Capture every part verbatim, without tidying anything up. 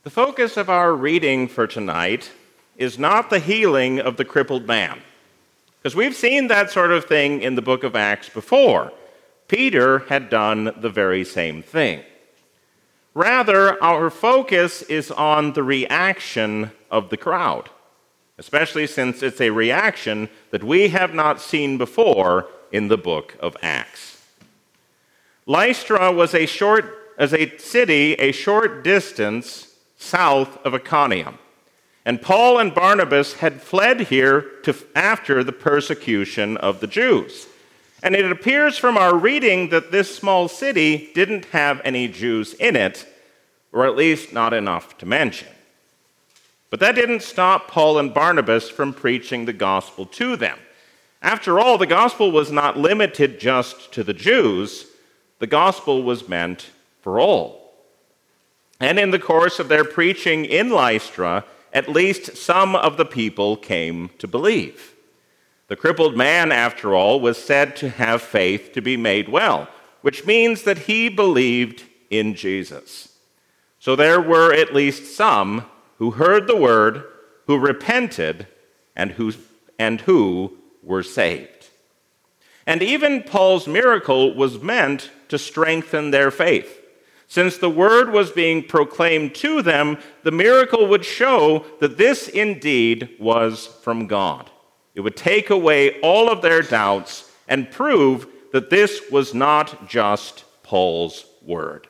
The focus of our reading for tonight is not the healing of the crippled man, because we've seen that sort of thing in the book of Acts before. Peter had done the very same thing. Rather, our focus is on the reaction of the crowd, especially since it's a reaction that we have not seen before in the book of Acts. Lystra was a short, as a city, a short distance south of Iconium. And Paul and Barnabas had fled here to, after the persecution of the Jews. And it appears from our reading that this small city didn't have any Jews in it, or at least not enough to mention. But that didn't stop Paul and Barnabas from preaching the gospel to them. After all, the gospel was not limited just to the Jews. The gospel was meant for all. And in the course of their preaching in Lystra, at least some of the people came to believe. The crippled man, after all, was said to have faith to be made well, which means that he believed in Jesus. So there were at least some who heard the word, who repented, and who, and who were saved. And even Paul's miracle was meant to strengthen their faith. Since the word was being proclaimed to them, the miracle would show that this indeed was from God. It would take away all of their doubts and prove that this was not just Paul's word.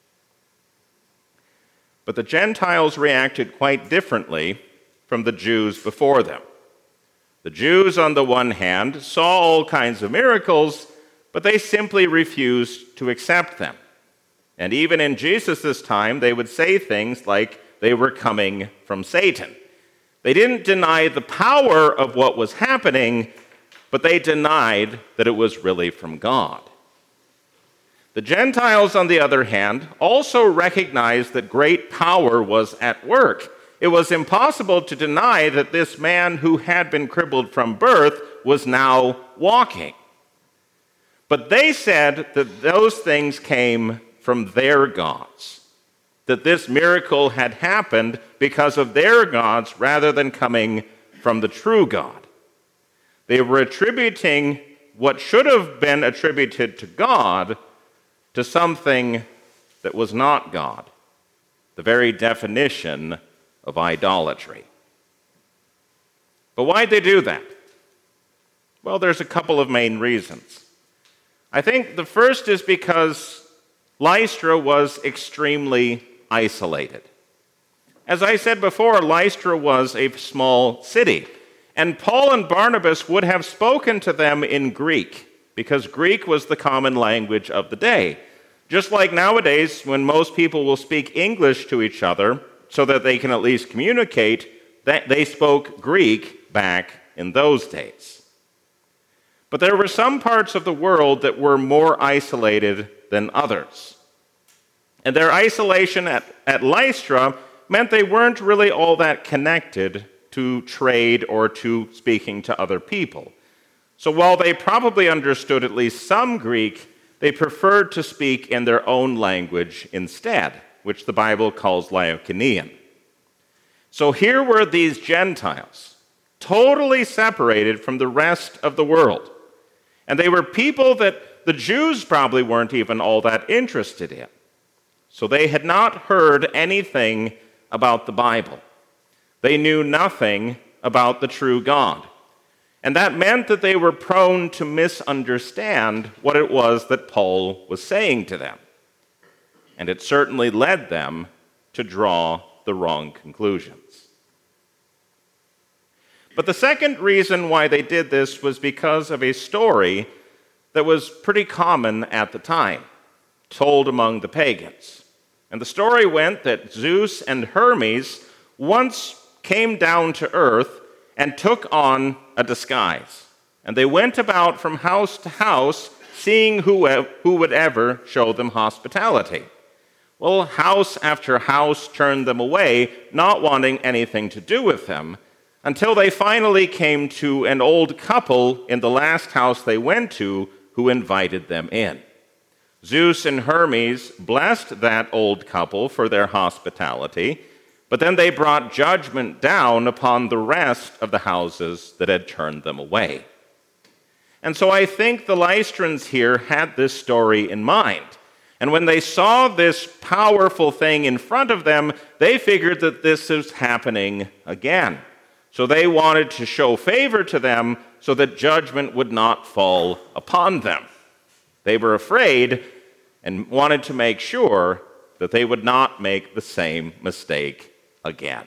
But the Gentiles reacted quite differently from the Jews before them. The Jews, on the one hand, saw all kinds of miracles, but they simply refused to accept them. And even in Jesus' time, they would say things like they were coming from Satan. They didn't deny the power of what was happening, but they denied that it was really from God. The Gentiles, on the other hand, also recognized that great power was at work. It was impossible to deny that this man who had been crippled from birth was now walking. But they said that those things came from their gods, that this miracle had happened because of their gods rather than coming from the true God. They were attributing what should have been attributed to God to something that was not God, the very definition of idolatry. But why'd they do that? Well, there's a couple of main reasons. I think the first is because Lystra was extremely isolated. As I said before, Lystra was a small city, and Paul and Barnabas would have spoken to them in Greek, because Greek was the common language of the day. Just like nowadays, when most people will speak English to each other so that they can at least communicate, that they spoke Greek back in those days. But there were some parts of the world that were more isolated than others. And their isolation at, at Lystra meant they weren't really all that connected to trade or to speaking to other people. So while they probably understood at least some Greek, they preferred to speak in their own language instead, which the Bible calls Lycaonian. So here were these Gentiles, totally separated from the rest of the world. And they were people that the Jews probably weren't even all that interested in. So they had not heard anything about the Bible. They knew nothing about the true God. And that meant that they were prone to misunderstand what it was that Paul was saying to them. And it certainly led them to draw the wrong conclusions. But the second reason why they did this was because of a story that was pretty common at the time, told among the pagans. And the story went that Zeus and Hermes once came down to earth and took on a disguise. And they went about from house to house, seeing who, who would ever show them hospitality. Well, house after house turned them away, not wanting anything to do with them, until they finally came to an old couple in the last house they went to who invited them in. Zeus and Hermes blessed that old couple for their hospitality, But then they brought judgment down upon the rest of the houses that had turned them away. And so I think the Lystrans here had this story in mind. And when they saw this powerful thing in front of them, they figured that this is happening again. So they wanted to show favor to them so that judgment would not fall upon them. They were afraid and wanted to make sure that they would not make the same mistake again.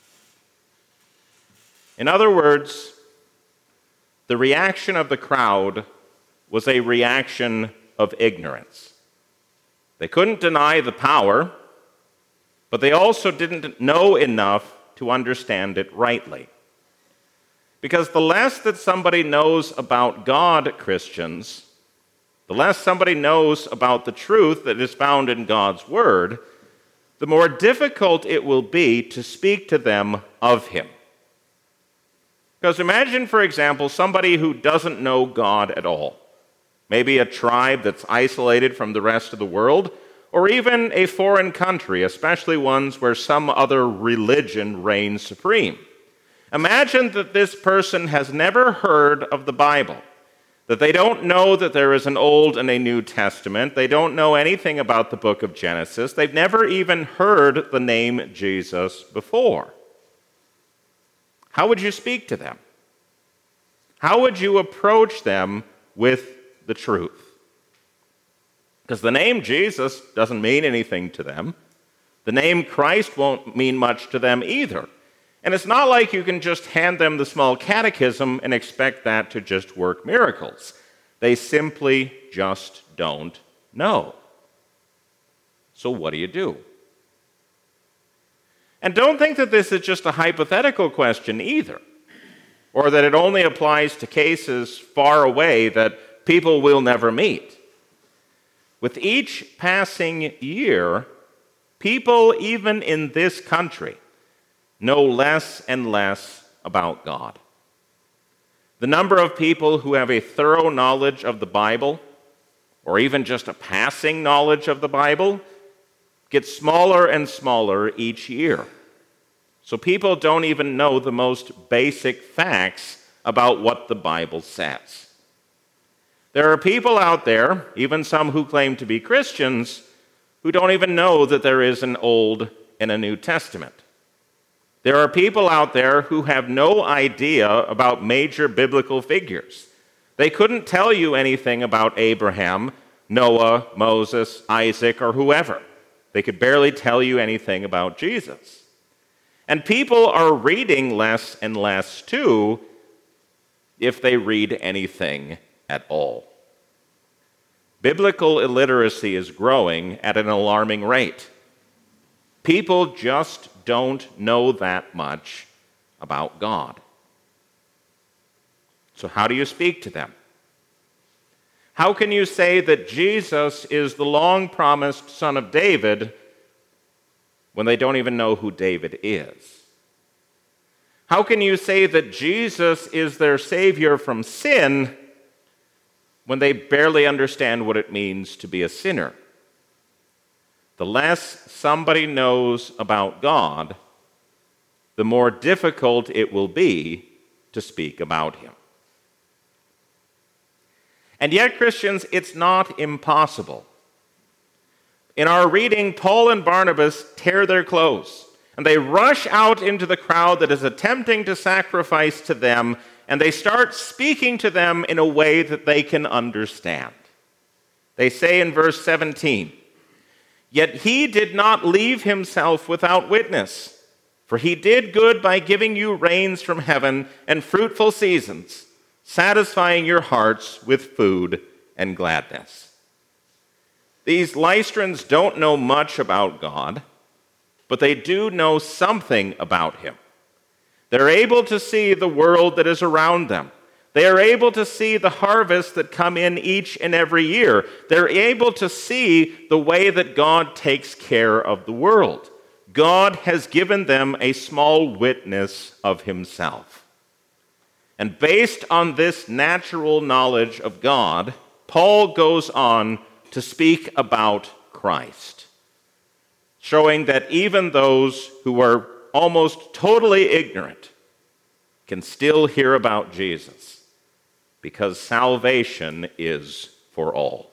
In other words, the reaction of the crowd was a reaction of ignorance. They couldn't deny the power, but they also didn't know enough to understand it rightly. Because the less that somebody knows about God, Christians, the less somebody knows about the truth that is found in God's Word, the more difficult it will be to speak to them of Him. Because imagine, for example, somebody who doesn't know God at all. Maybe a tribe that's isolated from the rest of the world, or even a foreign country, especially ones where some other religion reigns supreme. Imagine that this person has never heard of the Bible, that they don't know that there is an Old and a New Testament, they don't know anything about the book of Genesis, they've never even heard the name Jesus before. How would you speak to them? How would you approach them with the truth? Because the name Jesus doesn't mean anything to them. The name Christ won't mean much to them either. And it's not like you can just hand them the small catechism and expect that to just work miracles. They simply just don't know. So what do you do? And don't think that this is just a hypothetical question either, or that it only applies to cases far away that people will never meet. With each passing year, people even in this country know less and less about God. The number of people who have a thorough knowledge of the Bible, or even just a passing knowledge of the Bible, gets smaller and smaller each year. So people don't even know the most basic facts about what the Bible says. There are people out there, even some who claim to be Christians, who don't even know that there is an Old and a New Testament. There are people out there who have no idea about major biblical figures. They couldn't tell you anything about Abraham, Noah, Moses, Isaac, or whoever. They could barely tell you anything about Jesus. And people are reading less and less, too, if they read anything at all. Biblical illiteracy is growing at an alarming rate. People just don't know that much about God. So how do you speak to them? How can you say that Jesus is the long-promised son of David when they don't even know who David is? How can you say that Jesus is their Savior from sin when they barely understand what it means to be a sinner? The less somebody knows about God, the more difficult it will be to speak about Him. And yet, Christians, it's not impossible. In our reading, Paul and Barnabas tear their clothes, and they rush out into the crowd that is attempting to sacrifice to them, and they start speaking to them in a way that they can understand. They say in verse seventeen, "Yet he did not leave himself without witness, for he did good by giving you rains from heaven and fruitful seasons, satisfying your hearts with food and gladness." These Lystrans don't know much about God, but they do know something about Him. They're able to see the world that is around them. They are able to see the harvests that come in each and every year. They're able to see the way that God takes care of the world. God has given them a small witness of Himself. And based on this natural knowledge of God, Paul goes on to speak about Christ. showing that even those who are almost totally ignorant can still hear about Jesus, because salvation is for all.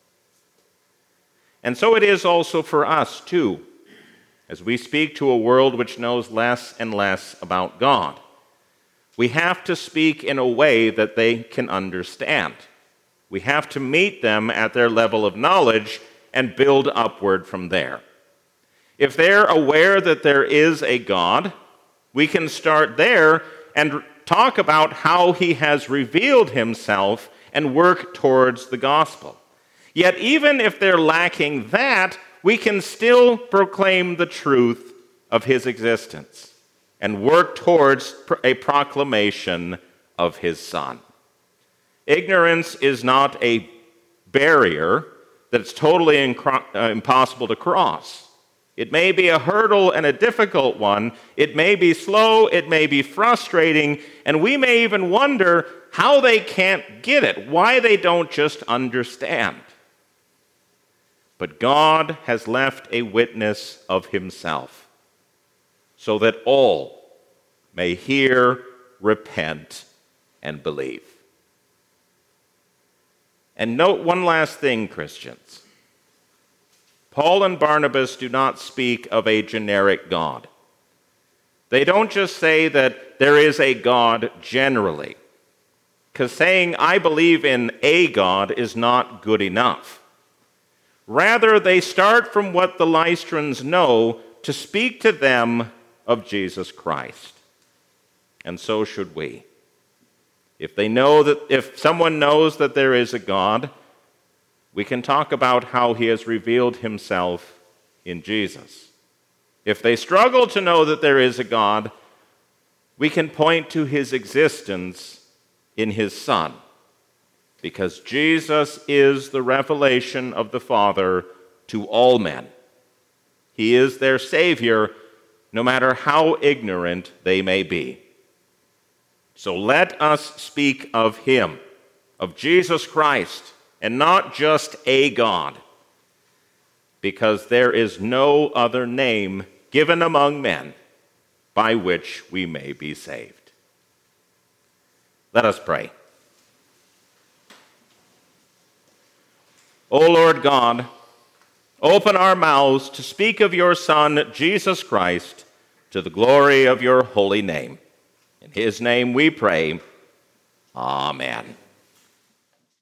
And so it is also for us, too, as we speak to a world which knows less and less about God. We have to speak in a way that they can understand. We have to meet them at their level of knowledge and build upward from there. If they're aware that there is a God, we can start there and talk about how he has revealed himself and work towards the gospel. Yet even if they're lacking that, we can still proclaim the truth of his existence and work towards a proclamation of his Son. Ignorance is not a barrier that's totally incro- uh, impossible to cross. It may be a hurdle and a difficult one. It may be slow, it may be frustrating, and we may even wonder how they can't get it, why they don't just understand. But God has left a witness of himself, so that all may hear, repent, and believe. And note one last thing, Christians. Paul and Barnabas do not speak of a generic God. They don't just say that there is a God generally, because saying I believe in a God is not good enough. Rather, they start from what the Lystrans know to speak to them of Jesus Christ. And so should we. If they know that, if someone knows that there is a God, we can talk about how he has revealed himself in Jesus. If they struggle to know that there is a God, we can point to his existence in his Son, because Jesus is the revelation of the Father to all men. He is their Savior, no matter how ignorant they may be. So let us speak of him, of Jesus Christ, and not just a God, because there is no other name given among men by which we may be saved. Let us pray. O Lord God, open our mouths to speak of your Son, Jesus Christ, to the glory of your holy name. In his name we pray. Amen.